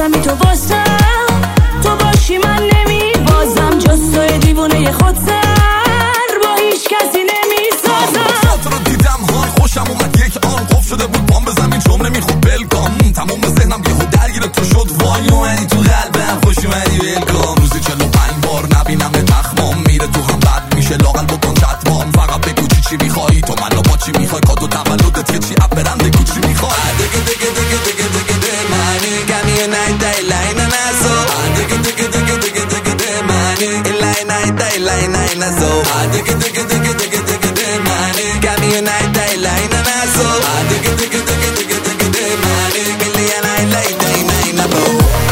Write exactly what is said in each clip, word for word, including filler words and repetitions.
واسم تو واسم تو باشی من نمی بازم جز توی دیوونه خود سر با هیچ کسی نمی سازم. سات رو دیدم های خوشم اومد یک آن قف شده بود پام به زمین جمله میخواد بلکام تمام ذهنم یهو درگیر تو شد وای اومدی تو قلبم خوش اومدی بلکام روزی چلو پنج بار نبینم تخمام میره تو هم بد میشه لاغل بکن چتمام فقط بگو چی چی میخوایی تو منو با چی میخوای کادو تولدت که چی اب برم بگو چی میخوای دیگه دیگه دیگه دیگه دیگه دیگه منی کمی نای دای لاین ناسو دیگه دیگه دیگه دیگه دیگه دیگه منی لای نای دای لای نای ناسو دیگه دیگه دیگه دیگه دیگه دیگه منی کمی نای دای لاین ناسو دیگه دیگه دیگه دیگه دیگه دیگه منی کلی نای لای نای نای ناسو.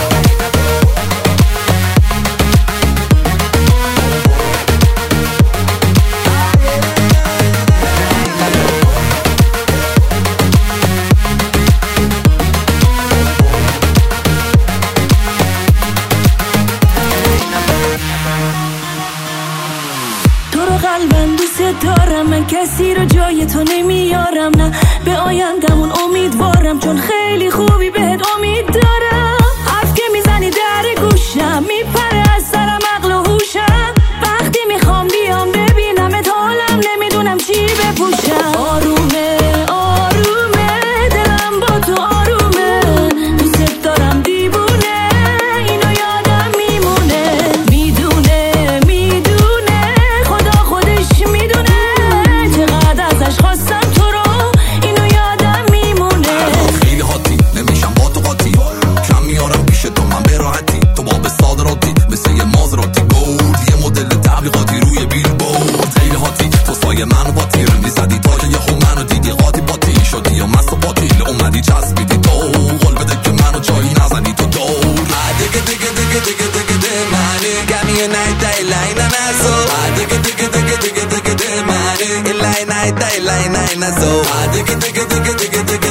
قلبم دوست دارم من کسی رو جای تو نمیارم نه به آیندمون امیدوارم چون خیلی خوبی بهت امید دارم حرف که میزنی در گوشم میپره از سرم عقل و هوشم وقتی میخوام بیام ببینم تا حالم نمیدونم چی بپوشم آرومه آرومه دلم با تو آرومه دوست دارم دیوونه اینو یادم میمونه میدونه میدونه خدا خودش میدونه چقدر ازش خواستم تو رو اینو یادم میمونه خیلی حاطی نمیشم با تو قاطی کم میارم پیش تو من به راحتی تو با به صادراتی مثل یه مازراتی گود یه مدل تبلیغاتی روی بیلبورد خیلی حاطی تو سایه منو با تیر میزدی تا یه خو منو دیدی قاطی باتی شدی یا مست و باطیل اومدی چسبیدی تو قول بده که منو جایی نزنی تو دور دیگه دیگه دیگه دیگه دیگه دیگه منی کمی نای دای لای ناسو دیگه دیگه دیگه دیگه دیگه دیگه منی لای نای دای لای نای ناسو دیگه دیگه دیگه دیگه دیگه